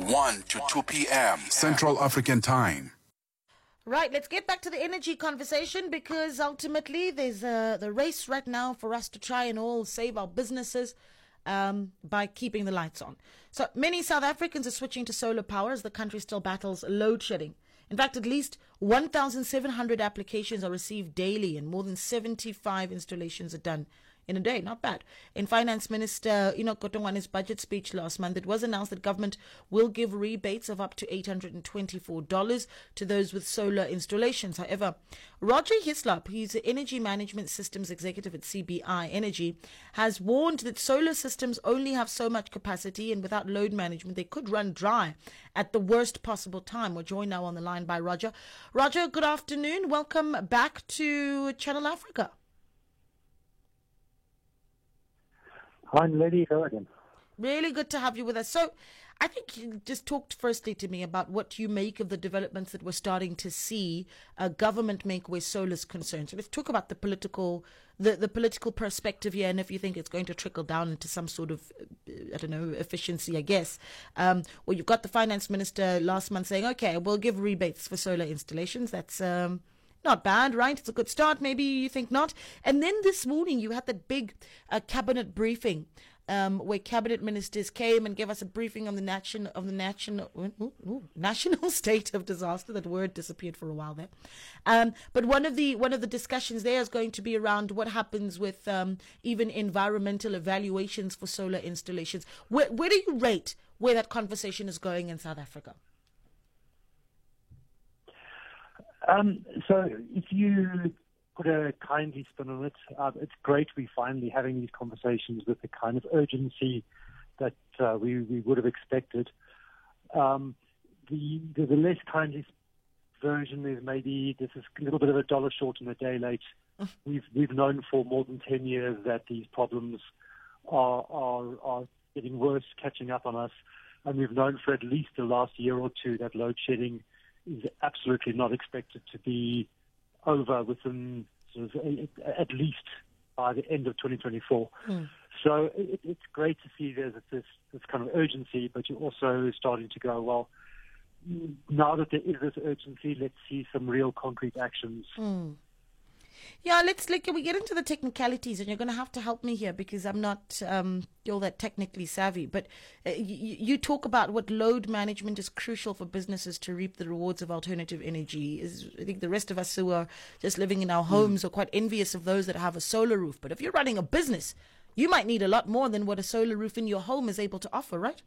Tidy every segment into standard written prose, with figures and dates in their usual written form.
1 to 2 p.m. Central African Time. Right, let's get back to the energy conversation because ultimately there's the race right now for us to try and all save our businesses by keeping the lights on. So many South Africans are switching to solar power as the country still battles load shedding. In fact, at least 1,700 applications are received daily and more than 75 installations are done in a day. Not bad. In Finance Minister Enoch Godongwane's budget speech last month, it was announced that government will give rebates of up to $824 to those with solar installations. However, Roger Hislop, he's the Energy Management Systems Executive at CBI Energy, has warned that solar systems only have so much capacity and without load management, they could run dry at the worst possible time. We're joined now on the line by Roger. Roger, good afternoon. Welcome back to Channel Africa. Hi, Lady. Hello again. Really good to have you with us. So I think you just talked firstly to me about what you make of the developments that we're starting to see government make where solar is concerned. So let's talk about the political perspective here, and if you think it's going to trickle down into some sort of, efficiency, I guess. Well, you've got the finance minister last month saying, okay, we'll give rebates for solar installations. That's not bad, right? It's a good start. Maybe you think not. And then this morning you had that big cabinet briefing where cabinet ministers came and gave us a briefing on the national state of disaster. That word disappeared for a while there. But one of the discussions there is going to be around what happens with even environmental evaluations for solar installations. Where do you rate where that conversation is going in South Africa? So if you put a kindly spin on it, it's great we're finally having these conversations with the kind of urgency that we would have expected. The less kindly version is maybe this is a little bit of a dollar short and a day late. We've known for more than 10 years that these problems are getting worse, catching up on us, and we've known for at least the last year or two that load shedding is absolutely not expected to be over within sort of at least by the end of 2024. So it's great to see there's this kind of urgency, but you're also starting to go, well, now that there is this urgency, let's see some real concrete actions. Yeah, can we get into the technicalities, and you're going to help me here because I'm not all that technically savvy. But you talk about what load management is crucial for businesses to reap the rewards of alternative energy. I think the rest of us who are just living in our homes are quite envious of those that have a solar roof. But if you're running a business, you might need a lot more than what a solar roof in your home is able to offer, right?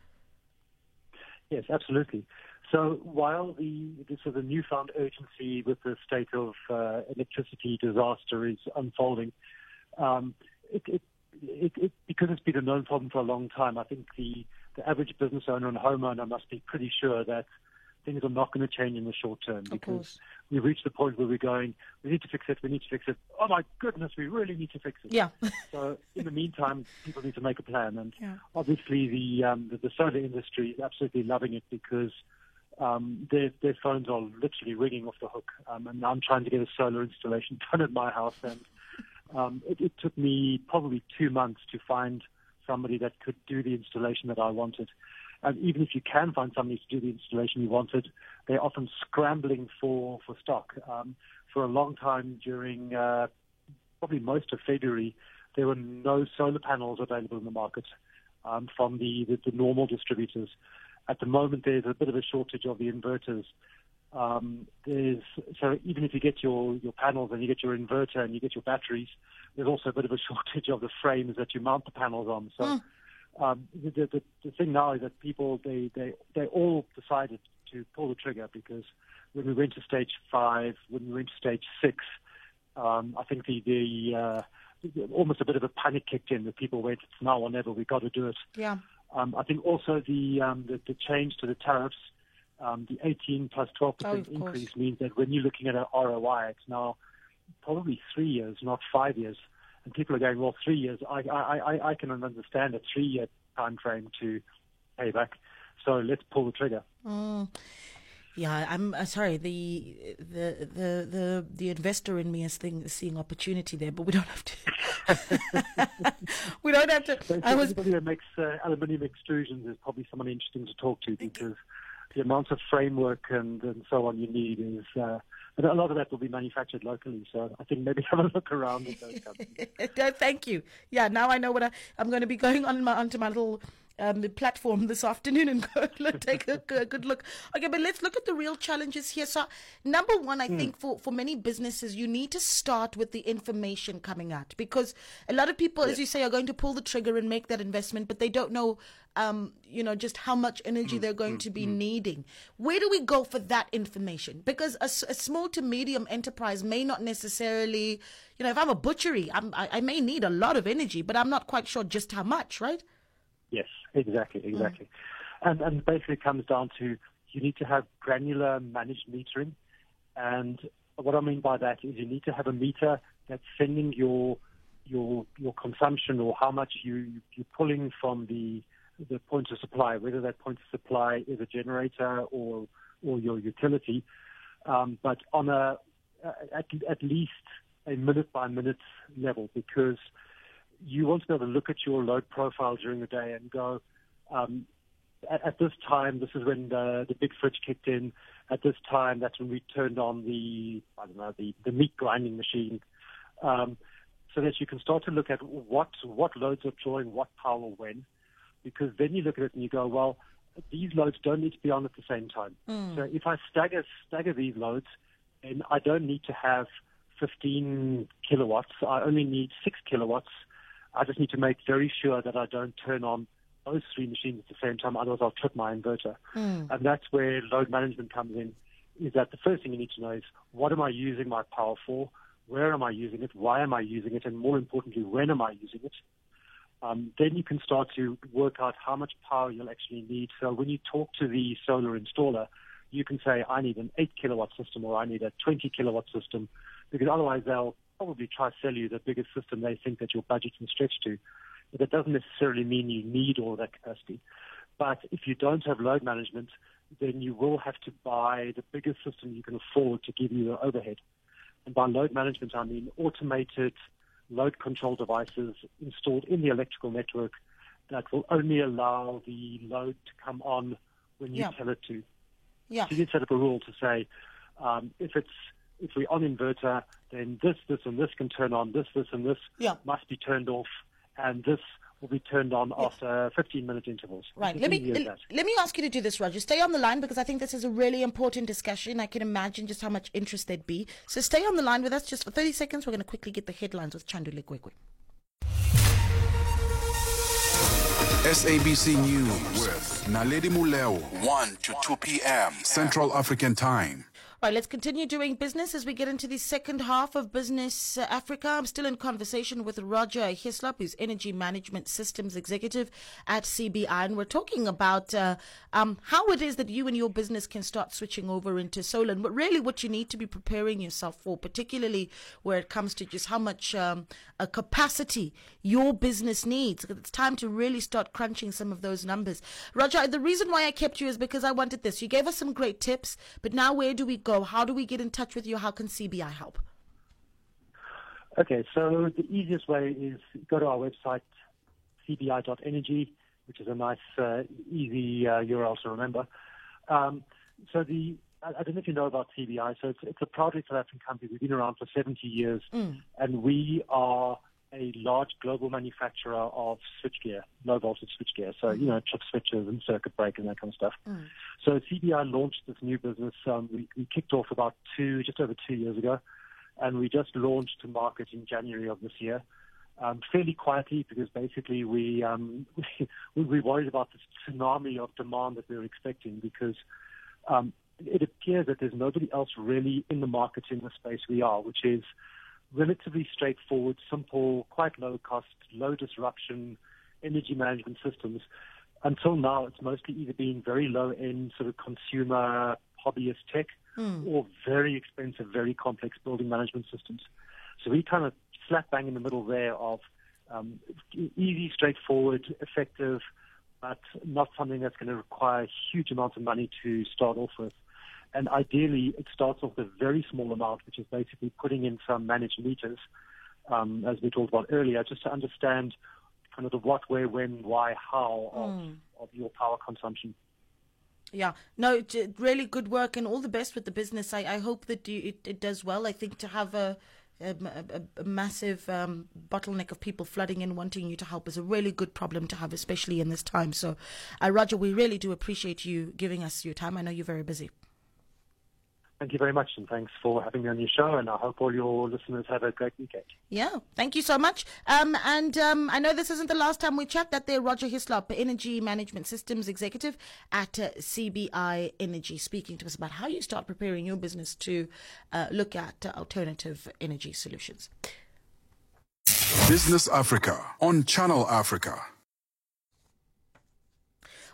Yes, absolutely. So while the newfound urgency with the state of electricity disaster is unfolding, because it's been a known problem for a long time, I think the average business owner and homeowner must be pretty sure that things are not going to change in the short term because we've reached the point where we're going, we need to fix it. Oh my goodness, we really need to fix it. Yeah. So in the meantime, people need to make a plan. And obviously the solar industry is absolutely loving it because their phones are literally ringing off the hook. And I'm trying to get a solar installation done at my house. And it took me probably 2 months to find somebody that could do the installation that I wanted. And even if you can find somebody to do the installation you wanted, they're often scrambling for stock. For a long time during probably most of February, there were no solar panels available in the market from the normal distributors. At the moment, there's a bit of a shortage of the inverters. So even if you get your panels and you get your inverter and you get your batteries, there's also a bit of a shortage of the frames that you mount the panels on. So the thing now is that people they all decided to pull the trigger because when we went to stage 5, when we went to stage 6, I think the almost a bit of a panic kicked in. The people went, it's now or never. We've got to do it. Yeah. I think also the change to the tariffs, the 18 plus 12% increase means that when you're looking at an ROI, it's now probably 3 years, not 5 years. And people are going, well, 3 years. I can understand a 3-year time frame to pay back. So let's pull the trigger. Yeah, I'm sorry. The investor in me is seeing opportunity there, but we don't have to. We don't have to. So anybody that makes aluminium extrusions is probably someone interesting to talk to, because the amount of framework and so on you need is, and a lot of that will be manufactured locally. So I think maybe have a look around at those companies. No, thank you. Yeah, now I know what I'm going to be going onto my little platform this afternoon and go take a good look. Okay, but let's look at the real challenges here. So, number one, I think for many businesses, you need to start with the information coming out, because a lot of people, as you say, are going to pull the trigger and make that investment, but they don't know, just how much energy they're going to be needing. Where do we go for that information? Because a small to medium enterprise may not necessarily, if I'm a butchery, I may need a lot of energy, but I'm not quite sure just how much, right? Yes, exactly. And basically it comes down to, you need to have granular managed metering. And what I mean by that is you need to have a meter that's sending your consumption, or how much you're pulling from the point of supply, whether that point of supply is a generator or your utility, but on at least a minute by minute level, because you want to be able to look at your load profile during the day and go, at this time, this is when the big fridge kicked in. At this time, that's when we turned on the meat grinding machine, so that you can start to look at what loads are drawing what power when, because then you look at it and you go, well, these loads don't need to be on at the same time. So if I stagger these loads, and I don't need to have 15 kilowatts, I only need 6 kilowatts. I just need to make very sure that I don't turn on those three machines at the same time, otherwise I'll trip my inverter. And that's where load management comes in, is that the first thing you need to know is, what am I using my power for? Where am I using it? Why am I using it? And more importantly, when am I using it? Then you can start to work out how much power you'll actually need. So when you talk to the solar installer, you can say, I need an 8 kilowatt system, or I need a 20 kilowatt system, because otherwise they'll probably try to sell you the biggest system they think that your budget can stretch to. But that doesn't necessarily mean you need all that capacity. But if you don't have load management, then you will have to buy the biggest system you can afford to give you the overhead. And by load management, I mean automated load control devices installed in the electrical network that will only allow the load to come on when you tell it to. Yeah. So you set up a rule to say, if we're on inverter, then this, and this can turn on, this, and this must be turned off, and this will be turned on after 15-minute intervals. Right. Let me ask you to do this, Roger. Stay on the line, because I think this is a really important discussion. I can imagine just how much interest there'd be. So stay on the line with us just for 30 seconds. We're going to quickly get the headlines with Chanduli Kwekwe. SABC News with Naledi Muleo, 1 to 2 p.m. Central African Time. All right, let's continue doing business as we get into the second half of Business Africa. I'm still in conversation with Roger Hislop, who's Energy Management Systems Executive at CBI, and we're talking about how it is that you and your business can start switching over into solar, and really what you need to be preparing yourself for, particularly where it comes to just how much a capacity your business needs. It's time to really start crunching some of those numbers. Roger, the reason why I kept you is because I wanted this. You gave us some great tips, but now where do we go? How do we get in touch with you? How can CBI help? Okay, so the easiest way is go to our website, cbi.energy, which is a nice, easy URL to remember. I don't know if you know about CBI. So it's a proudly South African company. We've been around for 70 years, and we are a large global manufacturer of switchgear, low voltage switchgear. So, chip switches and circuit breakers and that kind of stuff. So CBI launched this new business. We kicked off just over 2 years ago, and we just launched to market in January of this year. Fairly quietly, because basically we worried about this tsunami of demand that we were expecting, because it appears that there's nobody else really in the market in the space we are, which is relatively straightforward, simple, quite low cost, low disruption energy management systems. Until now, it's mostly either been very low end sort of consumer hobbyist tech or very expensive, very complex building management systems. So we kind of slap bang in the middle there of easy, straightforward, effective, but not something that's going to require huge amounts of money to start off with. And ideally, it starts off with a very small amount, which is basically putting in some managed meters, as we talked about earlier, just to understand kind of the what, where, when, why, how of your power consumption. Yeah, no, really good work and all the best with the business. I hope that it does well. I think to have a massive bottleneck of people flooding in wanting you to help is a really good problem to have, especially in this time. So, Roger, we really do appreciate you giving us your time. I know you're very busy. Thank you very much, and thanks for having me on your show, and I hope all your listeners have a great weekend. Yeah, thank you so much. And I know this isn't the last time we chat. That there, Roger Hislop, Energy Management Systems Executive at CBI Energy, speaking to us about how you start preparing your business to look at alternative energy solutions. Business Africa on Channel Africa.